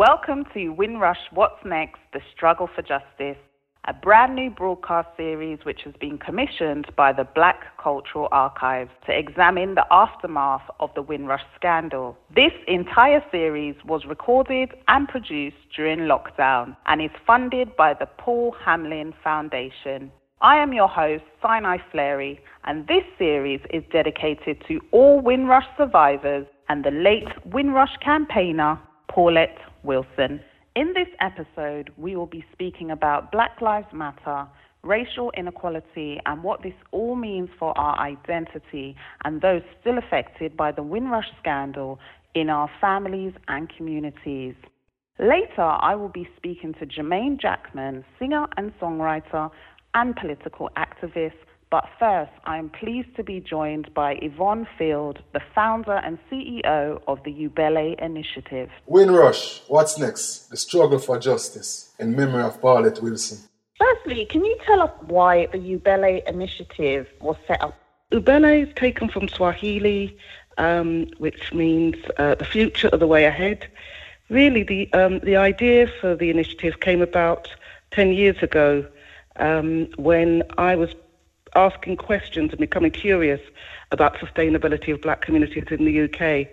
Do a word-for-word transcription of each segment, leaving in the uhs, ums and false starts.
Welcome to Windrush What's Next? The Struggle for Justice, a brand new broadcast series which has been commissioned by the Black Cultural Archives to examine the aftermath of the Windrush scandal. This entire series was recorded and produced during lockdown and is funded by the Paul Hamlin Foundation. I am your host, Sinai Fleury, and this series is dedicated to all Windrush survivors and the late Windrush campaigner, Paulette Wilson. In this episode, we will be speaking about Black Lives Matter, racial inequality, and what this all means for our identity and those still affected by the Windrush scandal in our families and communities. Later, I will be speaking to Jermaine Jackman, singer and songwriter and political activist. But first, I am pleased to be joined by Yvonne Field, the founder and C E O of the Ubele Initiative. Windrush, what's next? The struggle for justice in memory of Paulette Wilson. Firstly, can you tell us why the Ubele Initiative was set up? Ubele is taken from Swahili, um, which means uh, the future or the way ahead. Really, the um, the idea for the initiative came about ten years ago um, when I was asking questions and becoming curious about sustainability of black communities in the U K.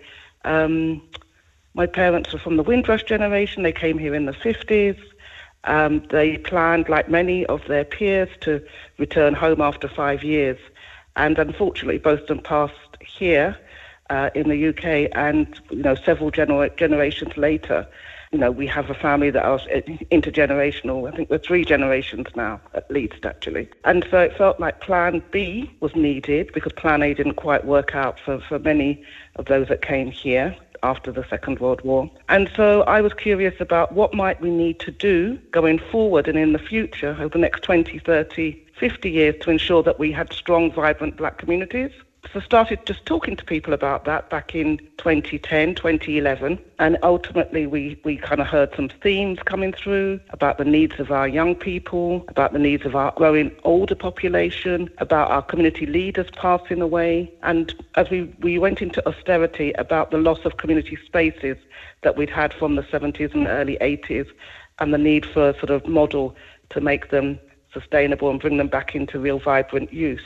Um, my parents were from the Windrush generation. They came here in the fifties. Um, they planned, like many of their peers, to return home after five years. And unfortunately, both of them passed here uh, in the U K. And, you know, several gener- generations later, you know, we have a family that are intergenerational. I think we're three generations now, at least, actually. And so it felt like Plan B was needed because Plan A didn't quite work out for, for many of those that came here after the Second World War. And so I was curious about what might we need to do going forward and in the future over the next twenty, thirty, fifty years to ensure that we had strong, vibrant black communities. So I started just talking to people about that back in twenty ten, twenty eleven. And ultimately, we, we kind of heard some themes coming through about the needs of our young people, about the needs of our growing older population, about our community leaders passing away. And as we, we went into austerity, about the loss of community spaces that we'd had from the seventies and early eighties and the need for a sort of model to make them sustainable and bring them back into real vibrant use.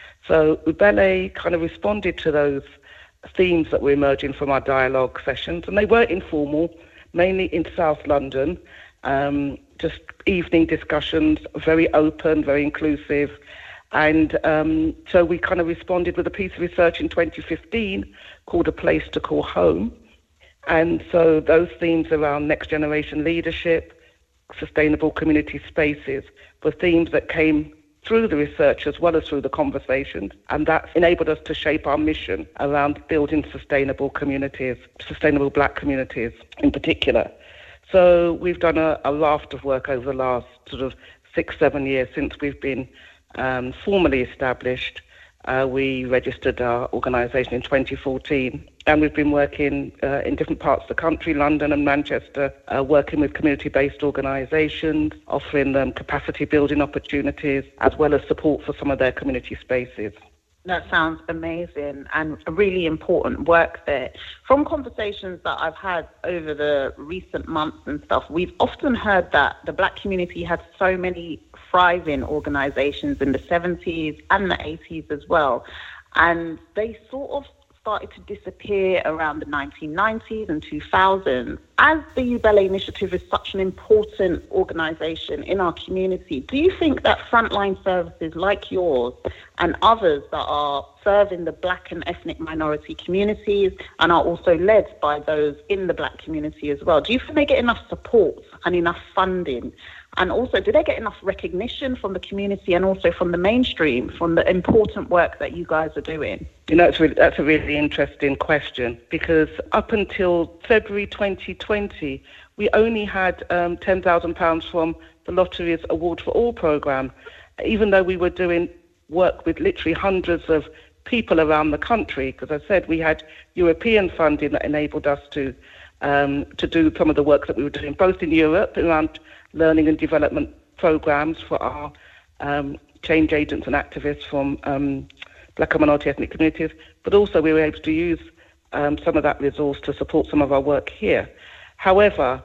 So Ubele kind of responded to those themes that were emerging from our dialogue sessions, and they were informal, mainly in South London, um, just evening discussions, very open, very inclusive. And um, so we kind of responded with a piece of research in twenty fifteen called A Place to Call Home. And so those themes around next generation leadership, sustainable community spaces were themes that came through the research as well as through the conversations, and that's enabled us to shape our mission around building sustainable communities, sustainable black communities in particular. So we've done a, a raft of work over the last sort of six, seven years since we've been um, formally established. Uh, we registered our organisation in twenty fourteen, and we've been working uh, in different parts of the country, London and Manchester, uh, working with community-based organisations, offering them capacity-building opportunities, as well as support for some of their community spaces. That sounds amazing and really important work there. From conversations that I've had over the recent months and stuff, we've often heard that the black community had so many thriving organisations in the seventies and the eighties as well. And they sort of started to disappear around the nineteen nineties and two thousands. As the Ubele Initiative is such an important organisation in our community, do you think that frontline services like yours and others that are serving the black and ethnic minority communities and are also led by those in the black community as well, do you think they get enough support and enough funding? And also, do they get enough recognition from the community and also from the mainstream, from the important work that you guys are doing? You know, it's really, that's a really interesting question, because up until February twenty twenty, we only had um, ten thousand pounds from the Lottery's Award for All programme, even though we were doing work with literally hundreds of people around the country. Because I said we had European funding that enabled us to um, to do some of the work that we were doing, both in Europe around learning and development programs for our um, change agents and activists from um, black and minority ethnic communities, but also we were able to use um, some of that resource to support some of our work here. However,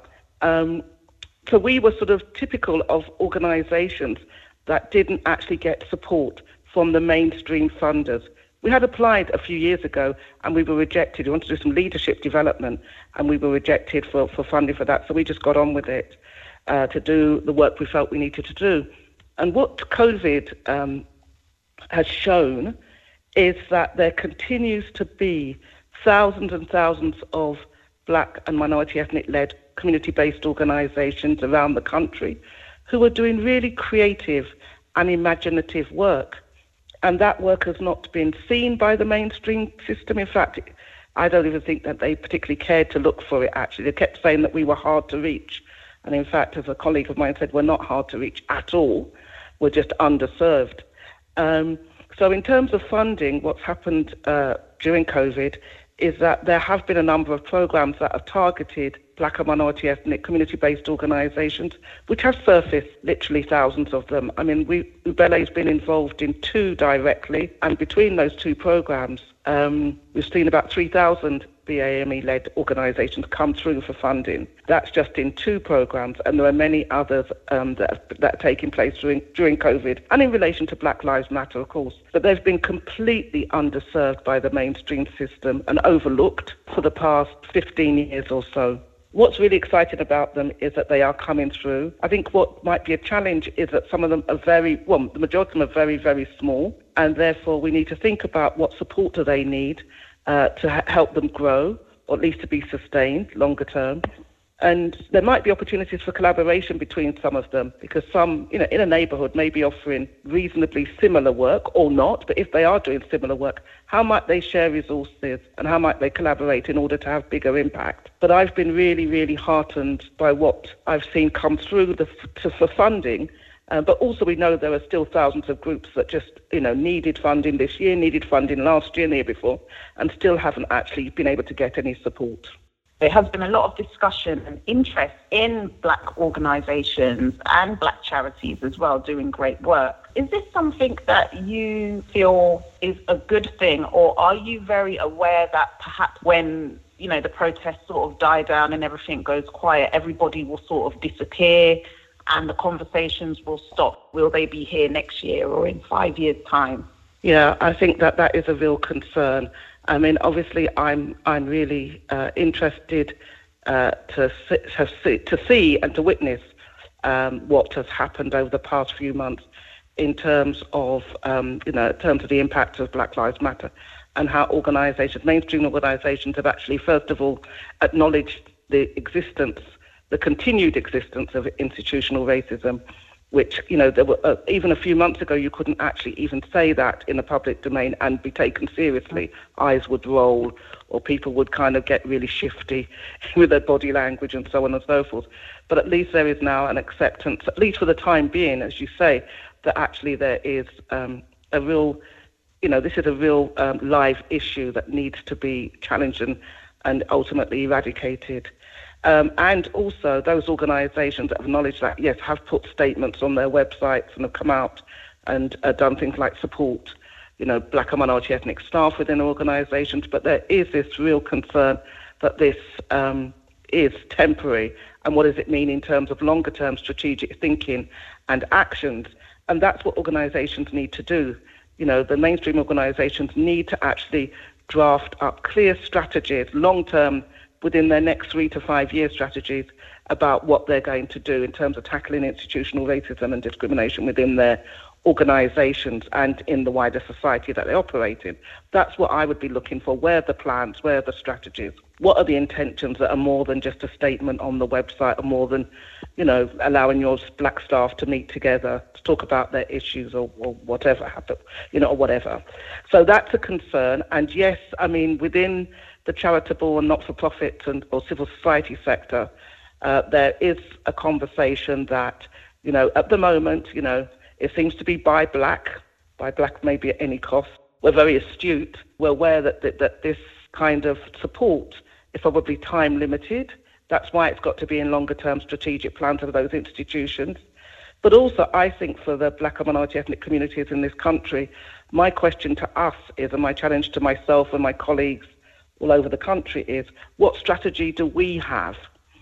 Um, so we were sort of typical of organisations that didn't actually get support from the mainstream funders. We had applied a few years ago and we were rejected. We wanted to do some leadership development and we were rejected for, for funding for that. So we just got on with it uh, to do the work we felt we needed to do. And what COVID um, has shown is that there continues to be thousands and thousands of Black and minority ethnic-led community-based organisations around the country who are doing really creative and imaginative work. And that work has not been seen by the mainstream system. In fact, I don't even think that they particularly cared to look for it, actually. They kept saying that we were hard to reach. And in fact, as a colleague of mine said, we're not hard to reach at all. We're just underserved. Um, so in terms of funding, what's happened uh, during COVID is that there have been a number of programs that have targeted Black and minority ethnic community-based organisations, which have surfaced, literally thousands of them. I mean, we, Ubele has been involved in two directly, and between those two programmes, um, we've seen about three thousand B A M E-led organisations come through for funding. That's just in two programmes, and there are many others um, that, have, that are taking place during, during COVID, and in relation to Black Lives Matter, of course. But they've been completely underserved by the mainstream system and overlooked for the past fifteen years or so. What's really exciting about them is that they are coming through. I think what might be a challenge is that some of them are very, well, the majority of them are very, very small, and therefore we need to think about what support do they need uh, to ha- help them grow, or at least to be sustained longer term. And there might be opportunities for collaboration between some of them, because some, you know, in a neighbourhood may be offering reasonably similar work or not, but if they are doing similar work, how might they share resources and how might they collaborate in order to have bigger impact? But I've been really, really heartened by what I've seen come through the, to, for funding, uh, but also we know there are still thousands of groups that just, you know, needed funding this year, needed funding last year and the year before, and still haven't actually been able to get any support. There has been a lot of discussion and interest in Black organisations and Black charities as well doing great work. Is this something that you feel is a good thing, or are you very aware that perhaps when, you know, the protests sort of die down and everything goes quiet, everybody will sort of disappear and the conversations will stop? Will they be here next year or in five years' time? Yeah, I think that that is a real concern. I mean, obviously, I'm I'm really uh, interested uh, to see, to see and to witness um, what has happened over the past few months in terms of um, you know in terms of the impact of Black Lives Matter and how organisations, mainstream organisations, have actually first of all acknowledged the existence, the continued existence of institutional racism, which, you know, there were uh, even a few months ago, you couldn't actually even say that in the public domain and be taken seriously. Eyes would roll, or people would kind of get really shifty with their body language and so on and so forth. But at least there is now an acceptance, at least for the time being, as you say, that actually there is um, a real, you know, this is a real um, live issue that needs to be challenged and, and ultimately eradicated. Um, and also those organisations that have acknowledged that, yes, have put statements on their websites and have come out and uh, done things like support, you know, Black and minority ethnic staff within organisations. But there is this real concern that this um, is temporary. And what does it mean in terms of longer term strategic thinking and actions? And that's what organisations need to do. You know, the mainstream organisations need to actually draft up clear strategies, long term, within their next three to five year strategies about what they're going to do in terms of tackling institutional racism and discrimination within their organisations and in the wider society that they operate in. That's what I would be looking for. Where are the plans? Where are the strategies? What are the intentions that are more than just a statement on the website, or more than, you know, allowing your Black staff to meet together to talk about their issues or, or whatever happens, you know, or whatever. So that's a concern. And yes, I mean, within the charitable and not-for-profit and or civil society sector, uh, there is a conversation that, you know, at the moment, you know, it seems to be buy Black, buy Black maybe at any cost. We're very astute. We're aware that, that, that this kind of support is probably time limited. That's why it's got to be in longer-term strategic plans of those institutions. But also, I think for the Black and minority ethnic communities in this country, my question to us is, and my challenge to myself and my colleagues all over the country is, what strategy do we have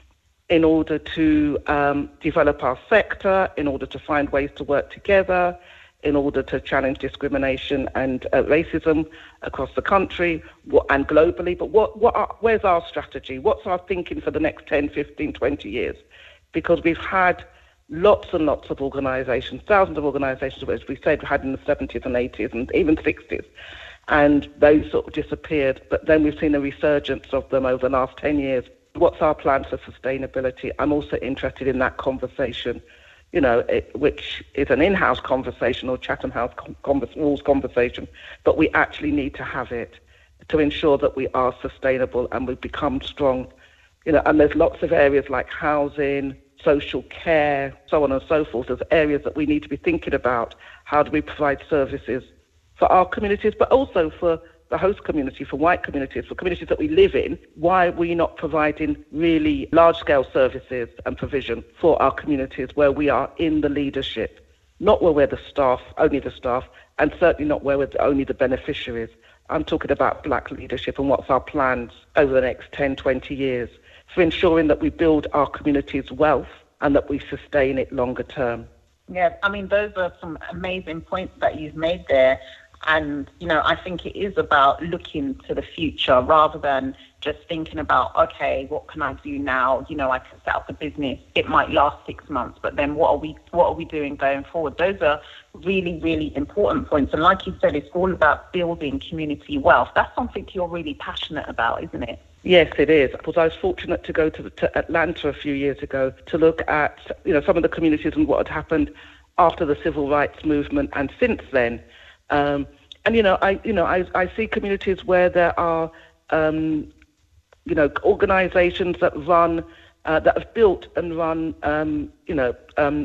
in order to um, develop our sector, in order to find ways to work together, in order to challenge discrimination and uh, racism across the country what, and globally. But what, what are, where's our strategy? What's our thinking for the next ten, fifteen, twenty years? Because we've had lots and lots of organisations, thousands of organisations, as we said, we had in the seventies and eighties and even sixties, and those sort of disappeared. But then we've seen a resurgence of them over the last ten years. What's our plan for sustainability? I'm also interested in that conversation, you know, it, which is an in-house conversation or Chatham House converse, rules conversation, but we actually need to have it to ensure that we are sustainable and we become strong. You know, and there's lots of areas like housing, social care, so on and so forth. There's areas that we need to be thinking about. How do we provide services for our communities, but also for the host community, for white communities, for communities that we live in? Why are we not providing really large-scale services and provision for our communities where we are in the leadership, not where we're the staff, only the staff, and certainly not where we're only the beneficiaries? I'm talking about black leadership and what's our plans over the next ten, twenty years for ensuring that we build our community's wealth and that we sustain it longer term. Yeah, I mean, those are some amazing points that you've made there. And, you know, I think it is about looking to the future rather than just thinking about, okay, what can I do now? You know, I can set up a business. It might last six months, but then what are we what are we doing going forward? Those are really, really important points. And like you said, it's all about building community wealth. That's something you're really passionate about, isn't it? Yes, it is. Because I was fortunate to go to, to Atlanta a few years ago to look at, you know, some of the communities and what had happened after the civil rights movement and since then. Um, and, you know, I, you know, I, I see communities where there are, um, you know, organizations that run, uh, that have built and run, um, you know, um,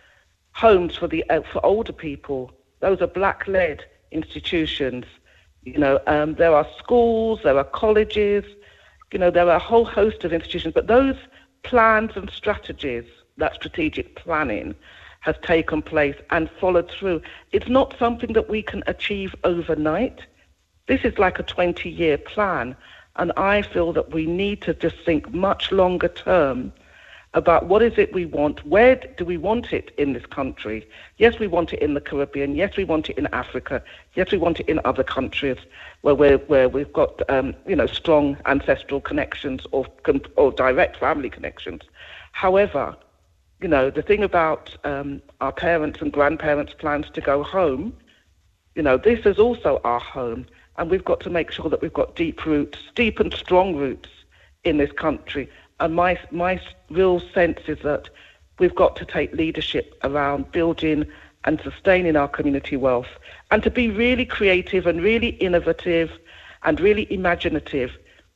homes for the, uh, for older people. Those are black-led institutions. You know, um, there are schools, there are colleges, you know, there are a whole host of institutions, but those plans and strategies, that strategic planning, has taken place and followed through. It's not something that we can achieve overnight. This is like a twenty-year plan, and I feel that we need to just think much longer term about what is it we want, where do we want it in this country? Yes, we want it in the Caribbean. Yes, we want it in Africa. Yes, we want it in other countries where we're, where we've got um, you know, strong ancestral connections or or direct family connections. However, you know, the thing about um, our parents and grandparents' plans to go home, you know, this is also our home, and we've got to make sure that we've got deep roots, deep and strong roots in this country. And my my real sense is that we've got to take leadership around building and sustaining our community wealth, and to be really creative and really innovative and really imaginative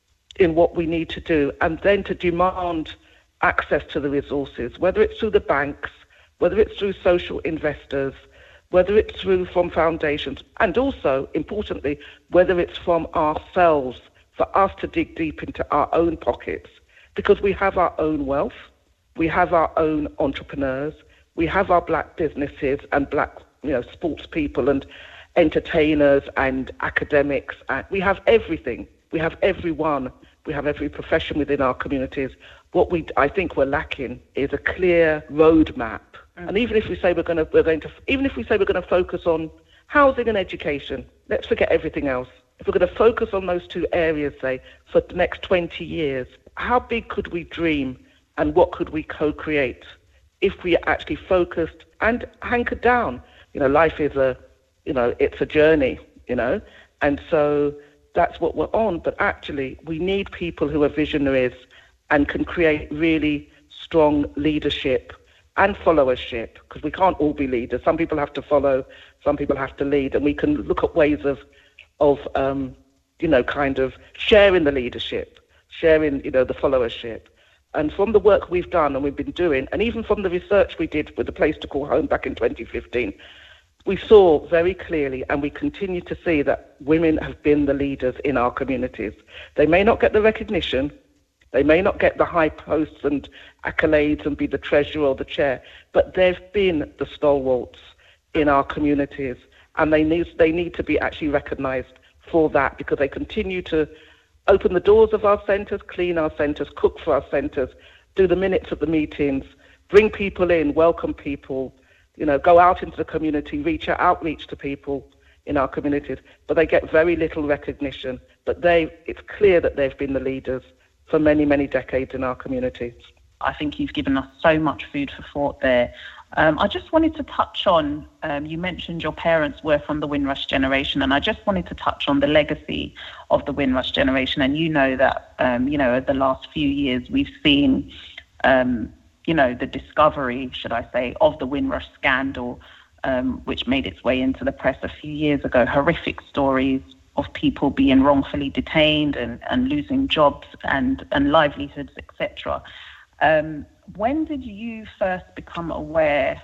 in what we need to do, and then to demand access to the resources, whether it's through the banks, whether it's through social investors, whether it's through from foundations, and also, importantly, whether it's from ourselves, for us to dig deep into our own pockets, because we have our own wealth, we have our own entrepreneurs, we have our black businesses and black, you know, sports people and entertainers and academics. And we have everything. We have everyone. We have every profession within our communities. What we, I think, we're lacking is a clear roadmap. Mm. And even if we say we're going to, we're going to, even if we say we're going to focus on housing and education, let's forget everything else. If we're going to focus on those two areas, say, for the next twenty years, how big could we dream, and what could we co-create if we actually focused and hankered down? You know, life is a, you know, it's a journey, you know, and so that's what we're on. But actually, we need people who are visionaries and can create really strong leadership and followership, because we can't all be leaders. Some people have to follow, some people have to lead, and we can look at ways of, of um, you know, kind of sharing the leadership, sharing, you know, the followership. And from the work we've done and we've been doing, and even from the research we did with the Place to Call Home back in twenty fifteen, we saw very clearly, and we continue to see, that women have been the leaders in our communities. They may not get the recognition, they may not get the high posts and accolades and be the treasurer or the chair, but they've been the stalwarts in our communities, and they need, they need to be actually recognised for that, because they continue to open the doors of our centres, clean our centres, cook for our centres, do the minutes of the meetings, bring people in, welcome people, you know, go out into the community, reach out, outreach to people in our communities, but they get very little recognition. But they, it's clear that they've been the leaders for many, many decades in our communities. I think you've given us so much food for thought there. Um, I just wanted to touch on, um, you mentioned your parents were from the Windrush generation, and I just wanted to touch on the legacy of the Windrush generation. And you know that, um, you know, over the last few years, we've seen, um, you know, the discovery, should I say, of the Windrush scandal, um, which made its way into the press a few years ago. Horrific stories of people being wrongfully detained and, and losing jobs and, and livelihoods, et cetera. Um, when did you first become aware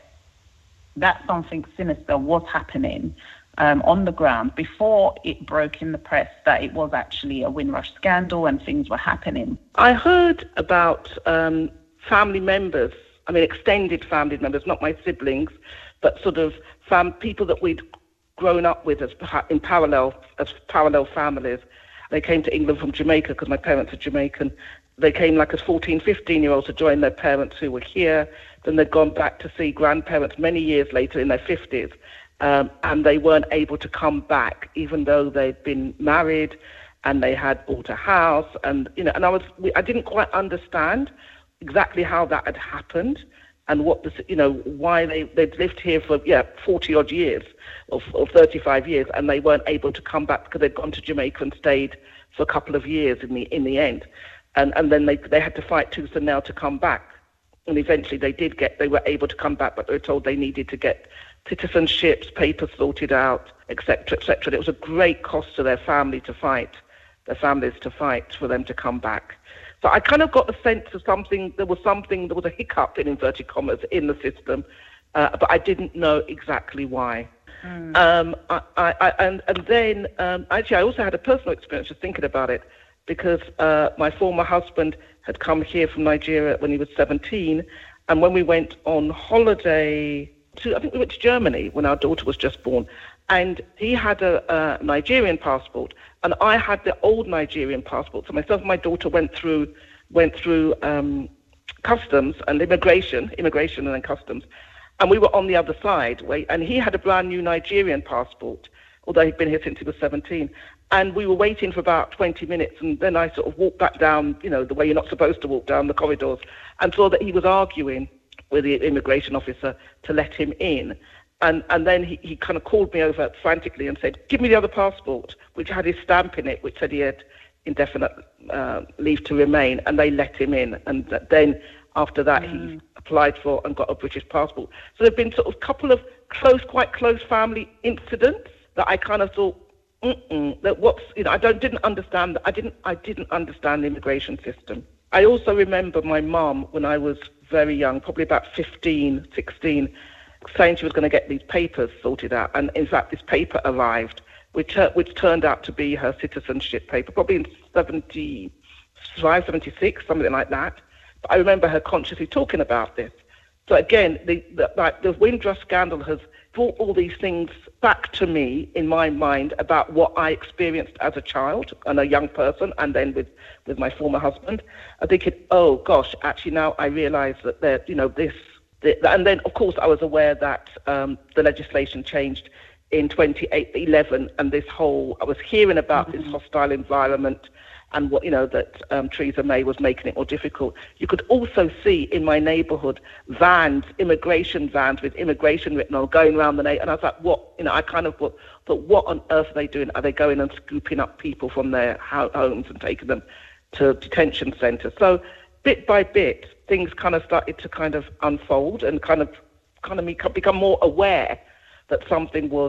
that something sinister was happening um, on the ground before it broke in the press that it was actually a Windrush scandal and things were happening? I heard about um, family members, I mean extended family members, not my siblings, but sort of fam- people that we'd grown up with as in parallel as parallel families. They came to England from Jamaica because my parents are Jamaican. They came like as fourteen, fifteen-year-olds to join their parents who were here. Then they'd gone back to see grandparents many years later in their fifties, um, and they weren't able to come back, even though they'd been married and they had bought a house. And you know, and I was, I didn't quite understand exactly how that had happened and what the, you know, why they they'd lived here for yeah forty odd years or, or thirty-five years, and they weren't able to come back because they'd gone to Jamaica and stayed for a couple of years in the in the end. And and then they they had to fight tooth and nail to come back. And eventually they did get, they were able to come back, but they were told they needed to get citizenships, papers sorted out, et cetera, et cetera. It was a great cost to their family to fight, their families to fight for them to come back. So I kind of got the sense of something, there was something, there was a hiccup in inverted commas in the system, uh, but I didn't know exactly why. Mm. Um, I, I, I, and, and then, um, actually I also had a personal experience just thinking about it, because uh, my former husband had come here from Nigeria when he was seventeen, and when we went on holiday to, I think we went to Germany when our daughter was just born, and he had a, a Nigerian passport, and I had the old Nigerian passport. So myself and my daughter went through went through um, customs and immigration, immigration and then customs, and we were on the other side, and he had a brand new Nigerian passport, although he'd been here since he was seventeen. And we were waiting for about twenty minutes, and then I sort of walked back down, you know, the way you're not supposed to walk down the corridors, and saw that he was arguing with the immigration officer to let him in. And and then he, he kind of called me over frantically and said, give me the other passport, which had his stamp in it, which said he had indefinite uh, leave to remain, and they let him in. And then after that, mm. he applied for and got a British passport. So there have been sort of a couple of close, quite close family incidents that I kind of thought, Mm-mm, that what's, you know, I don't didn't understand. I didn't I didn't understand the immigration system. I also remember my mum when I was very young, probably about fifteen, sixteen, saying she was going to get these papers sorted out, and in fact, this paper arrived, which uh, which turned out to be her citizenship paper, probably in seventy-five, seventy-six, something like that. But I remember her consciously talking about this. So again, the the, like, the Windrush scandal has brought all these things back to me in my mind about what I experienced as a child and a young person, and then with, with my former husband. I think, it, oh gosh, actually now I realise that there, you know, this, the, and then of course I was aware that um, the legislation changed in twenty eleven, and this whole, I was hearing about mm-hmm. this hostile environment and what, you know, that um, Theresa May was making it more difficult. You could also see in my neighbourhood vans, immigration vans with immigration written on, going around the neighbourhood. And I was like, what, you know, I kind of thought, but what on earth are they doing? Are they going and scooping up people from their homes and taking them to detention centres? So bit by bit, things kind of started to kind of unfold and kind of, kind of become more aware that something was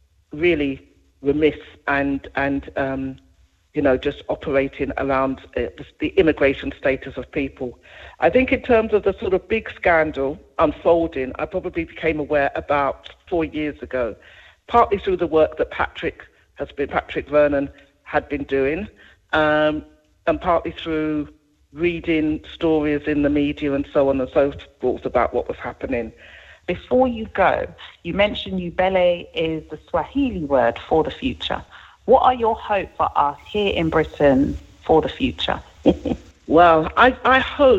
really remiss and, and, um, you know, just operating around uh, the immigration status of people. I think in terms of the sort of big scandal unfolding, I probably became aware about four years ago, partly through the work that Patrick has been, Patrick Vernon had been doing, um, and partly through reading stories in the media and so on and so forth about what was happening. Before you go, you mentioned Ubele is the Swahili word for the future. What are your hopes for us here in Britain for the future? Well, I, I hope,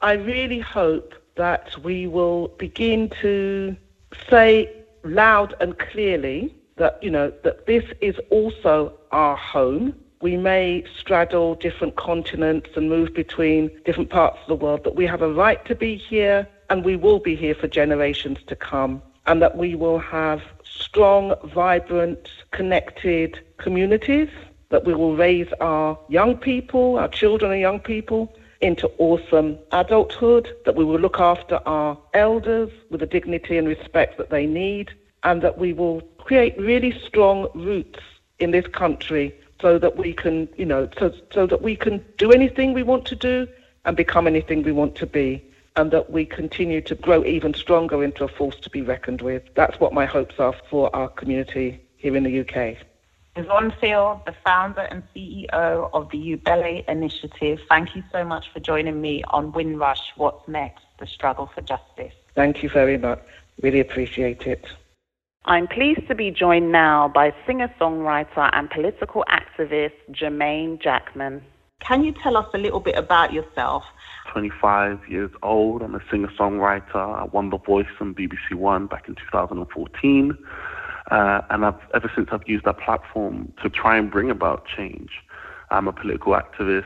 I really hope that we will begin to say loud and clearly that, you know, that this is also our home. We may straddle different continents and move between different parts of the world, but we have a right to be here, and we will be here for generations to come, and that we will have strong, vibrant, connected communities, that we will raise our young people, our children and young people, into awesome adulthood, that we will look after our elders with the dignity and respect that they need, and that we will create really strong roots in this country so that we can, you know, so, so that we can do anything we want to do and become anything we want to be, and that we continue to grow even stronger into a force to be reckoned with. That's what my hopes are for our community here in the U K. Yvonne Field, the founder and C E O of the Ubele Initiative, thank you so much for joining me on Windrush, What's Next? The Struggle for Justice. Thank you very much. Really appreciate it. I'm pleased to be joined now by singer-songwriter and political activist Jermaine Jackman. Can you tell us a little bit about yourself? twenty-five years old. I'm a singer-songwriter. I won The Voice on B B C One back in two thousand fourteen. Uh, and I've, ever since I've used that platform to try and bring about change. I'm a political activist,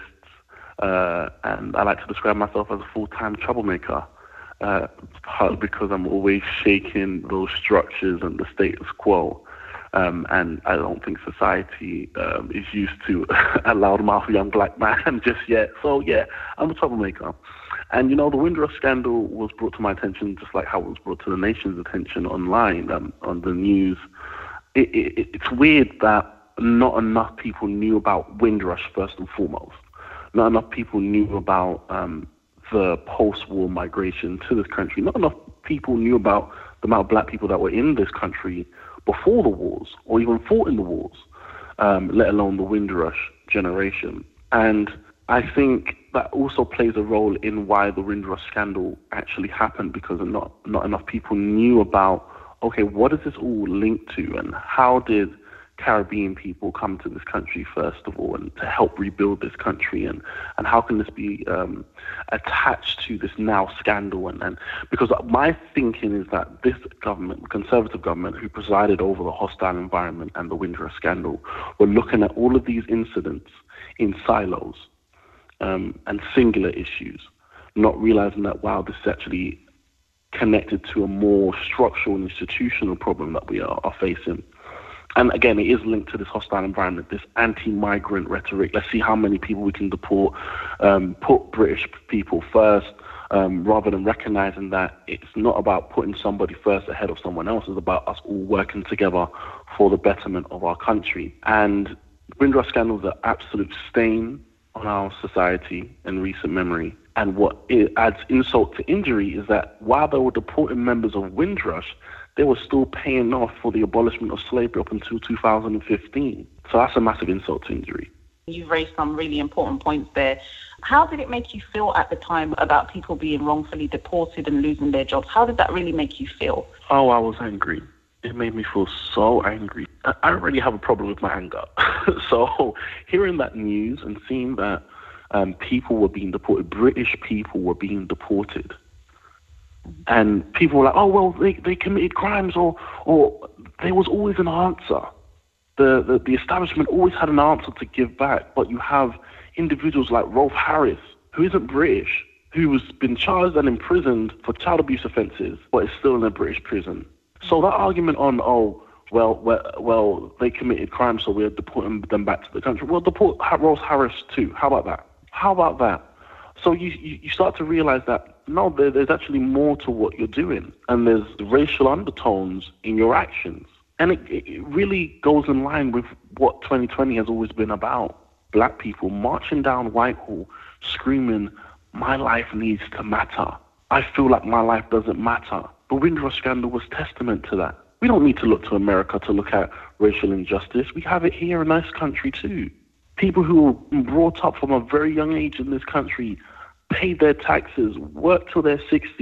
uh, and I like to describe myself as a full-time troublemaker, uh, partly because I'm always shaking those structures and the status quo. Um, and I don't think society um, is used to a loudmouth young black man just yet. So, yeah, I'm a troublemaker. And, you know, the Windrush scandal was brought to my attention just like how it was brought to the nation's attention online, um, on the news. It, it, it's weird that not enough people knew about Windrush first and foremost. Not enough people knew about um, the post-war migration to this country. Not enough people knew about the amount of black people that were in this country before the wars or even fought in the wars, um, let alone the Windrush generation. And I think that also plays a role in why the Windrush scandal actually happened, because not not enough people knew about, okay, what is this all linked to, and how did Caribbean people come to this country first of all, and to help rebuild this country, and, and how can this be um, attached to this now scandal? And, and because my thinking is that this government, the Conservative government, who presided over the hostile environment and the Windrush scandal, were looking at all of these incidents in silos. Um, and singular issues, not realizing that, wow, this is actually connected to a more structural and institutional problem that we are, are facing. And again, it is linked to this hostile environment, this anti-migrant rhetoric. Let's see how many people we can deport, um, put British people first, um, rather than recognizing that it's not about putting somebody first ahead of someone else. It's about us all working together for the betterment of our country. And the Windrush scandal is an absolute stain on our society in recent memory. And what it adds insult to injury is that while they were deporting members of Windrush, they were still paying off for the abolishment of slavery up until two thousand fifteen. So that's a massive insult to injury. You've raised some really important points there. How did it make you feel at the time about people being wrongfully deported and losing their jobs? How did that really make you feel? Oh, I was angry. It made me feel so angry. I already have a problem with my anger. So hearing that news and seeing that um, people were being deported, British people were being deported, and people were like, oh, well, they, they committed crimes, or or there was always an answer. The, the, the establishment always had an answer to give back, but you have individuals like Rolf Harris, who isn't British, who has been charged and imprisoned for child abuse offences, but is still in a British prison. So that argument on, oh, well, well, well, they committed crimes, so we're deporting them back to the country. Well, deport Rolf Harris too. How about that? How about that? So you, you, you start to realize that, no, there, there's actually more to what you're doing, and there's racial undertones in your actions. And it, it really goes in line with what twenty twenty has always been about. Black people marching down Whitehall, screaming, my life needs to matter. I feel like my life doesn't matter. The Windrush scandal was testament to that. We don't need to look to America to look at racial injustice. We have it here in this country too. People who were brought up from a very young age in this country, paid their taxes, worked till they're sixty,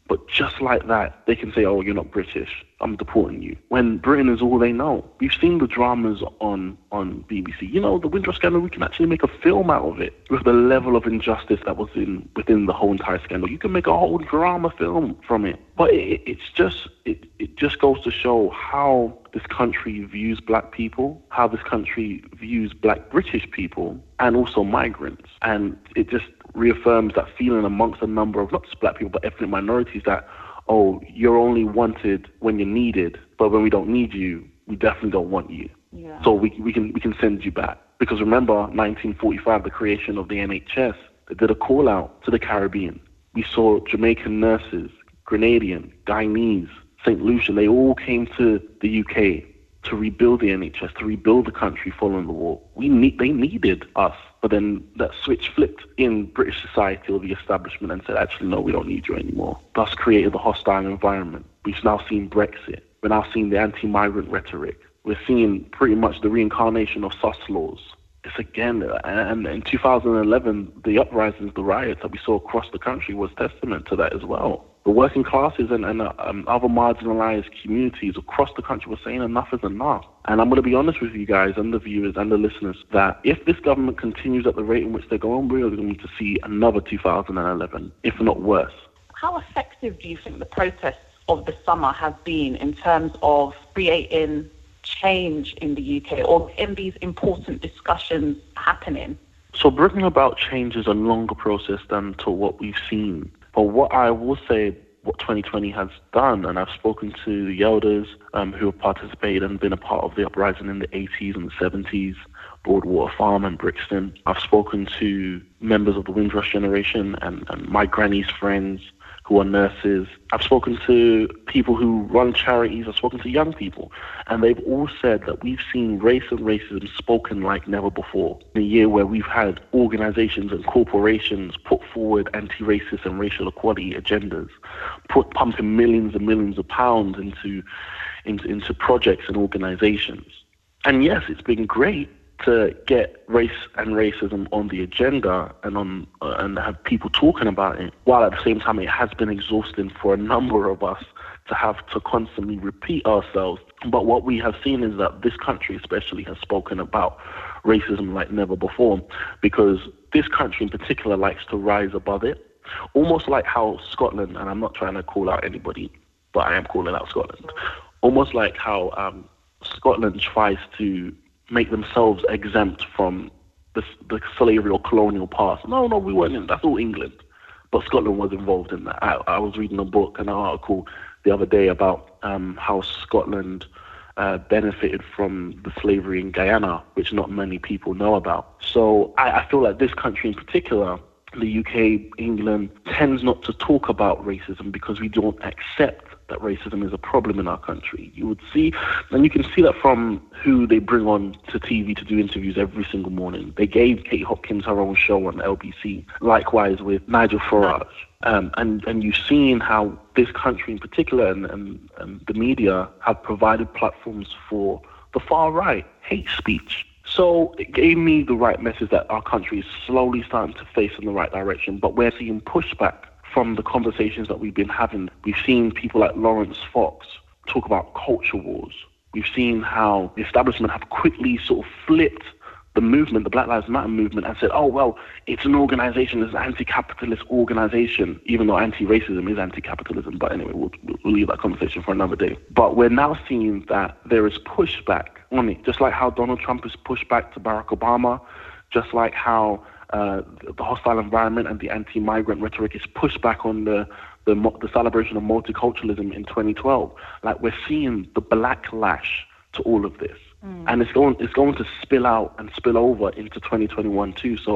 But just like that, they can say, oh, you're not British, I'm deporting you. When Britain is all they know. We've seen the dramas on, on B B C. You know, the Windrush scandal, we can actually make a film out of it with the level of injustice that was in within the whole entire scandal. You can make a whole drama film from it. But it, it's just, it, it just goes to show how this country views black people, how this country views black British people, and also migrants. And it just reaffirms that feeling amongst a number of not just black people but ethnic minorities that, oh, you're only wanted when you're needed, but when we don't need you, we definitely don't want you. Yeah. So we we can we can send you back. Because remember, nineteen forty-five, the creation of the N H S, they did a call out to the Caribbean. We saw Jamaican nurses, Grenadian, Guyanese, Saint Lucia, they all came to the U K to rebuild the N H S, to rebuild the country following the war. We need, they needed us. But then that switch flipped in British society or the establishment and said, actually, no, we don't need you anymore. Thus created the hostile environment. We've now seen Brexit. We're now seeing the anti-migrant rhetoric. We're seeing pretty much the reincarnation of S O S laws. It's again, and in two thousand eleven, the uprisings, the riots that we saw across the country was testament to that as well. The working classes and, and um, other marginalized communities across the country were saying enough is enough. And I'm going to be honest with you guys and the viewers and the listeners that if this government continues at the rate in which they're going, we're going to see another two thousand eleven, if not worse. How effective do you think the protests of the summer have been in terms of creating change in the U K or in these important discussions happening? So bringing about change is a longer process than to what we've seen. But what I will say, what twenty twenty has done, and I've spoken to the elders um, who have participated and been a part of the uprising in the eighties and the seventies, Broadwater Farm and Brixton. I've spoken to members of the Windrush generation and, and my granny's friends who are nurses. I've spoken to people who run charities. I've spoken to young people. And they've all said that we've seen race and racism spoken like never before. In a year where we've had organizations and corporations put forward anti-racist and racial equality agendas, put pumping millions and millions of pounds into, into, into projects and organizations. And yes, it's been great to get race and racism on the agenda and on uh, and have people talking about it, while at the same time it has been exhausting for a number of us to have to constantly repeat ourselves. But what we have seen is that this country especially has spoken about racism like never before, because this country in particular likes to rise above it, almost like how Scotland, and I'm not trying to call out anybody, but I am calling out Scotland, almost like how um, Scotland tries to make themselves exempt from the, the slavery or colonial past. No, no, we weren't in. That's all England. But Scotland was involved in that. I, I was reading a book, an article the other day about um, how Scotland uh, benefited from the slavery in Guyana, which not many people know about. So I, I feel like this country in particular, the U K, England, tends not to talk about racism because we don't accept that racism is a problem in our country. You would see, and you can see that from who they bring on to T V to do interviews every single morning. They gave Kate Hopkins her own show on L B C, likewise with Nigel Farage. Um, and, and you've seen how this country in particular and, and, and the media have provided platforms for the far right, hate speech. So it gave me the right message that our country is slowly starting to face in the right direction, but we're seeing pushback from the conversations that we've been having. We've seen people like Lawrence Fox talk about culture wars. We've seen how the establishment have quickly sort of flipped the movement, the Black Lives Matter movement, and said, oh, well, it's an organization, it's an anti-capitalist organization, even though anti-racism is anti-capitalism. But anyway, we'll, we'll leave that conversation for another day. But we're now seeing that there is pushback on it, just like how Donald Trump has pushed back to Barack Obama, just like how Uh, the hostile environment and the anti-migrant rhetoric is pushed back on the, the the celebration of multiculturalism in twenty twelve. Like, we're seeing the backlash to all of this, mm. and it's going it's going to spill out and spill over into twenty twenty-one too. So,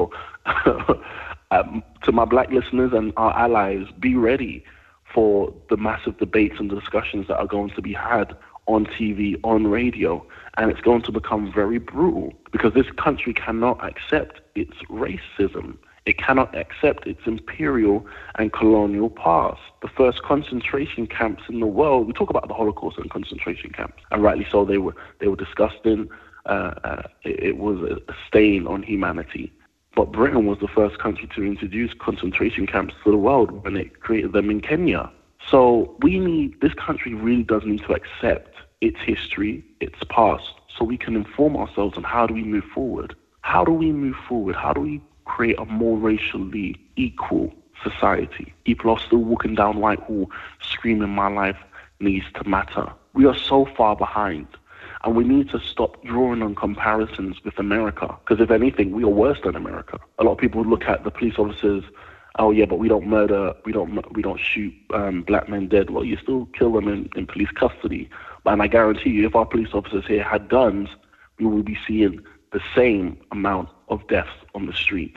um, to my black listeners and our allies, be ready for the massive debates and discussions that are going to be had on T V, on radio, and it's going to become very brutal because this country cannot accept its racism. It cannot accept its imperial and colonial past. The first concentration camps in the world, we talk about the Holocaust and concentration camps, and rightly so, they were they were disgusting. Uh, uh, it, it was a stain on humanity. But Britain was the first country to introduce concentration camps to the world when it created them in Kenya. So we need, this country really does need to accept its history, its past, so we can inform ourselves on how do we move forward. How do we move forward? How do we create a more racially equal society? People are still walking down Whitehall screaming, my life needs to matter. We are so far behind. And we need to stop drawing on comparisons with America. Because if anything, we are worse than America. A lot of people look at the police officers, oh yeah, but we don't murder, we don't we don't shoot um, black men dead. Well, you still kill them in, in police custody. And I guarantee you, if our police officers here had guns, we would be seeing the same amount of deaths on the streets.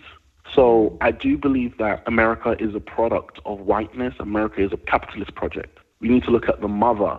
So I do believe that America is a product of whiteness. America is a capitalist project. We need to look at the mother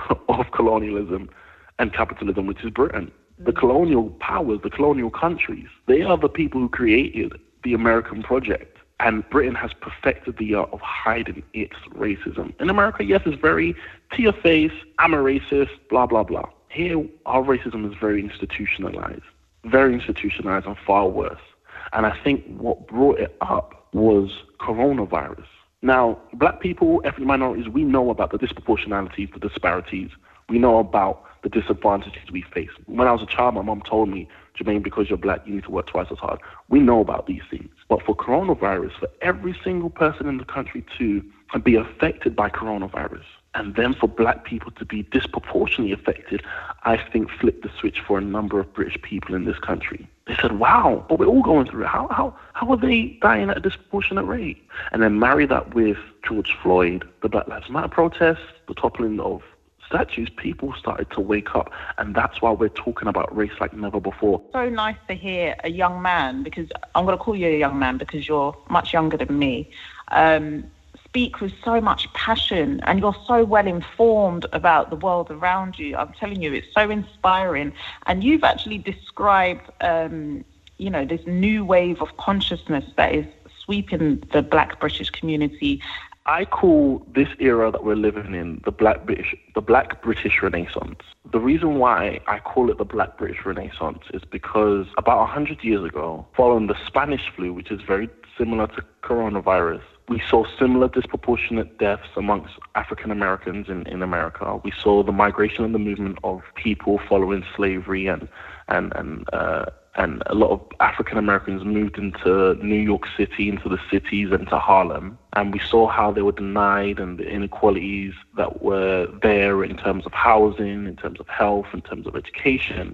of colonialism and capitalism, which is Britain. The colonial powers, the colonial countries, they are the people who created the American project. And Britain has perfected the art of hiding its racism. In America, yes, it's very to your face, I'm a racist, blah, blah, blah. Here, our racism is very institutionalized, very institutionalized and far worse. And I think what brought it up was coronavirus. Now, black people, ethnic minorities, we know about the disproportionalities, the disparities. We know about the disadvantages we face. When I was a child, my mom told me, Jermaine, because you're black, you need to work twice as hard. We know about these things. But for coronavirus, for every single person in the country to be affected by coronavirus, and then for black people to be disproportionately affected, I think flipped the switch for a number of British people in this country. They said, wow, but we're all going through it. How, how, how are they dying at a disproportionate rate? And then marry that with George Floyd, the Black Lives Matter protests, the toppling of statues, people started to wake up, and that's why we're talking about race like never before. So nice to hear a young man, because I'm going to call you a young man because you're much younger than me, um, speak with so much passion, and you're so well informed about the world around you. I'm telling you, it's so inspiring. And you've actually described, um, you know, this new wave of consciousness that is sweeping the Black British community. I call this era that we're living in the Black British, the Black British Renaissance. The reason why I call it the Black British Renaissance is because about one hundred years ago, following the Spanish flu, which is very similar to coronavirus, we saw similar disproportionate deaths amongst African Americans in, in America. We saw the migration and the movement of people following slavery, and and and uh, and a lot of African Americans moved into New York City, into the cities, and to Harlem. And we saw how they were denied, and the inequalities that were there in terms of housing, in terms of health, in terms of education.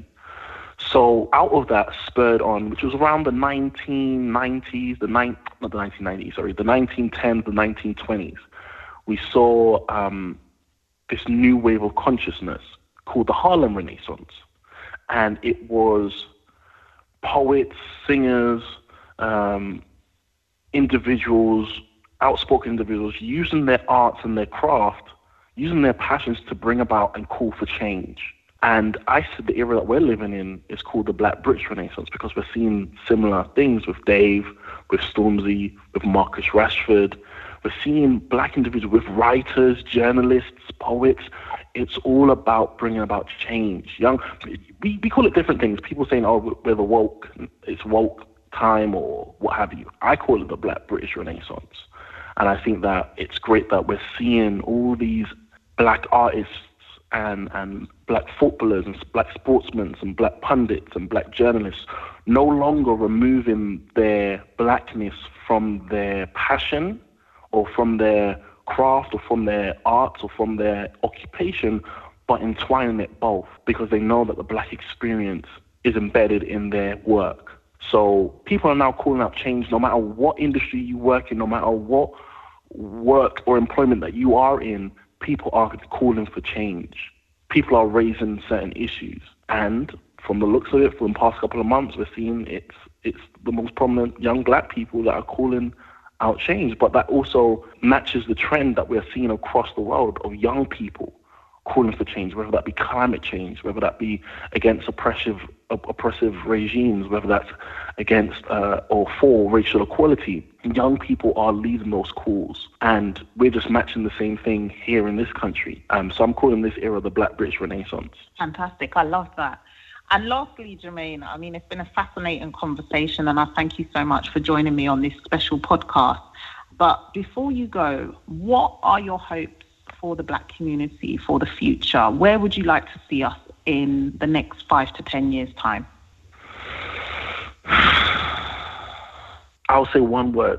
So out of that spurred on, which was around the nineteen nineties, the nine, not the nineteen nineties, sorry, the nineteen tens, the nineteen twenties, we saw um, this new wave of consciousness called the Harlem Renaissance. And it was poets, singers, um, individuals, outspoken individuals using their arts and their craft, using their passions to bring about and call for change. And I said the era that we're living in is called the Black British Renaissance because we're seeing similar things with Dave, with Stormzy, with Marcus Rashford. We're seeing black individuals with writers, journalists, poets. It's all about bringing about change. Young, we, we call it different things. People saying, oh, we're the woke, it's woke time or what have you. I call it the Black British Renaissance. And I think that it's great that we're seeing all these black artists and, and black footballers and black sportsmen and black pundits and black journalists no longer removing their blackness from their passion or from their craft or from their art or from their occupation, but entwining it both because they know that the black experience is embedded in their work. So people are now calling out change no matter what industry you work in, no matter what work or employment that you are in, people are calling for change. People are raising certain issues. And from the looks of it, for the past couple of months, we're seeing it's it's the most prominent young black people that are calling out change. But that also matches the trend that we're seeing across the world of young people calling for change, whether that be climate change, whether that be against oppressive oppressive regimes, whether that's against uh, or for racial equality. Young people are leading those calls, and we're just matching the same thing here in this country. Um, so I'm calling this era the Black British Renaissance. Fantastic. I love that. And lastly, Jermaine, I mean, it's been a fascinating conversation, and I thank you so much for joining me on this special podcast. But before you go, what are your hopes for the Black community for the future? Where would you like to see us in the next five to ten years' time? I'll say one word: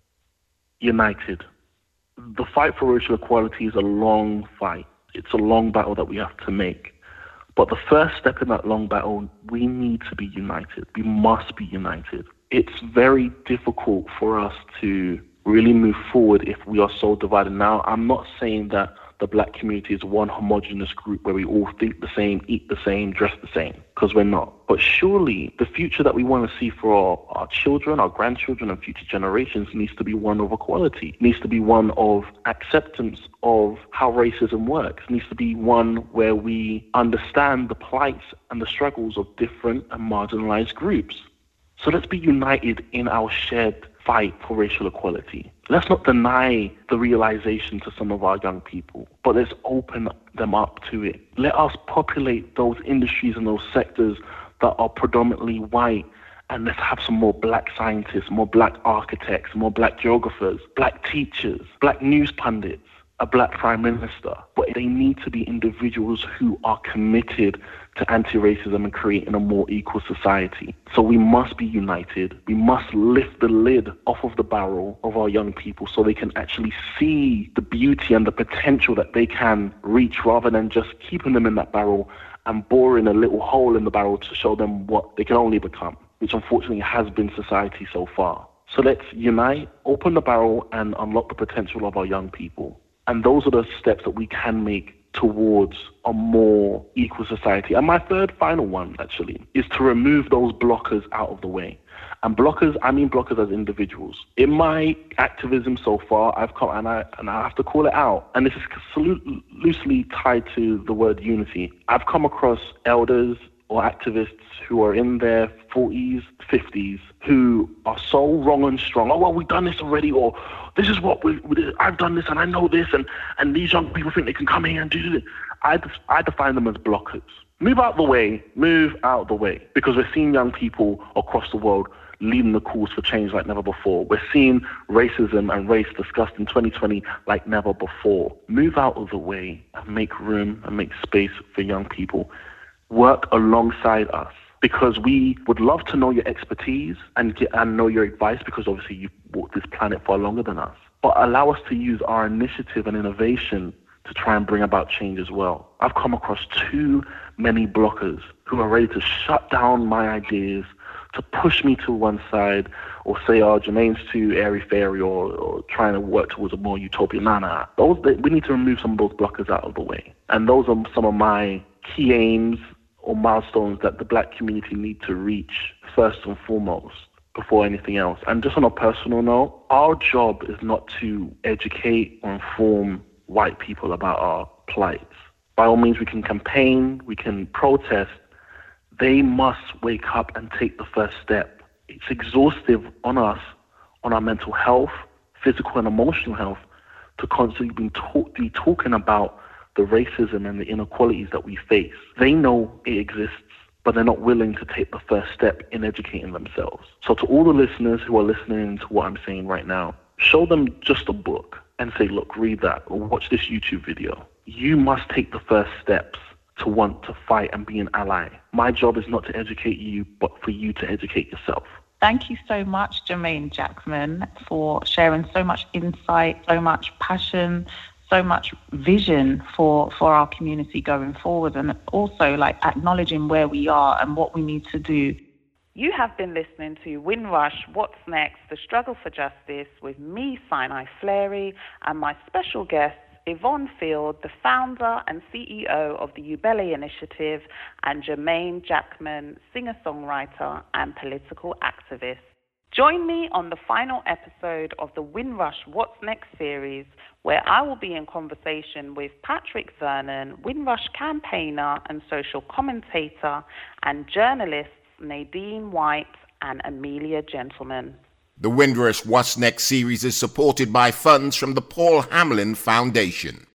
united. The fight for racial equality is a long fight. It's a long battle that we have to make. But the first step in that long battle, we need to be united. We must be united. It's very difficult for us to really move forward if we are so divided. Now, I'm not saying that the Black community is one homogenous group where we all think the same, eat the same, dress the same, because we're not. But surely the future that we want to see for our, our children, our grandchildren, and future generations needs to be one of equality, needs to be one of acceptance of how racism works, needs to be one where we understand the plights and the struggles of different and marginalized groups. So let's be united in our shared fight for racial equality. Let's not deny the realization to some of our young people, but let's open them up to it. Let us populate those industries and those sectors that are predominantly white, and let's have some more Black scientists, more Black architects, more Black geographers, Black teachers, Black news pundits, a Black prime minister. But they need to be individuals who are committed to anti-racism and creating a more equal society. So we must be united. We must lift the lid off of the barrel of our young people so they can actually see the beauty and the potential that they can reach, rather than just keeping them in that barrel and boring a little hole in the barrel to show them what they can only become, which unfortunately has been society so far. So let's unite, open the barrel, and unlock the potential of our young people. And those are the steps that we can make towards a more equal society. And my third final one, actually, is to remove those blockers out of the way. And blockers, I mean blockers as individuals. In my activism so far, I've come, and I and I have to call it out, and this is loosely tied to the word unity. I've come across elders or activists who are in their forties, fifties, who are so wrong and strong. Oh, well, we've done this already, or this is what we, we I've done this and I know this, and, and these young people think they can come here and do this. I, def- I define them as blockers. Move out the way, move out the way, because we're seeing young people across the world leading the cause for change like never before. We're seeing racism and race discussed in twenty twenty like never before. Move out of the way and make room and make space for young people. Work alongside us, because we would love to know your expertise and get and know your advice, because obviously you've walked this planet far longer than us. But allow us to use our initiative and innovation to try and bring about change as well. I've come across too many blockers who are ready to shut down my ideas, to push me to one side, or say, oh, Jermaine's too airy-fairy, or, or trying to work towards a more utopian. Nah, nah. Those, we need to remove some of those blockers out of the way. And those are some of my key aims or milestones that the Black community need to reach first and foremost before anything else. And just on a personal note, our job is not to educate or inform white people about our plights. By all means, we can campaign, we can protest. They must wake up and take the first step. It's exhaustive on us, on our mental health, physical and emotional health, to constantly be, talk- be talking about the racism and the inequalities that we face. They know it exists, but they're not willing to take the first step in educating themselves. So to all the listeners who are listening to what I'm saying right now, show them just a book and say, look, read that, or watch this YouTube video. You must take the first steps to want to fight and be an ally. My job is not to educate you, but for you to educate yourself. Thank you so much, Jermaine Jackman, for sharing so much insight, so much passion, so much vision for, for our community going forward, and also like acknowledging where we are and what we need to do. You have been listening to Windrush, What's Next? The Struggle for Justice with me, Sinai Fleury, and my special guest, Yvonne Field, the founder and C E O of the Ubele Initiative, and Jermaine Jackman, singer-songwriter and political activist. Join me on the final episode of the Windrush What's Next series, where I will be in conversation with Patrick Vernon, Windrush campaigner and social commentator, and journalists Nadine White and Amelia Gentleman. The Windrush What's Next series is supported by funds from the Paul Hamlin Foundation.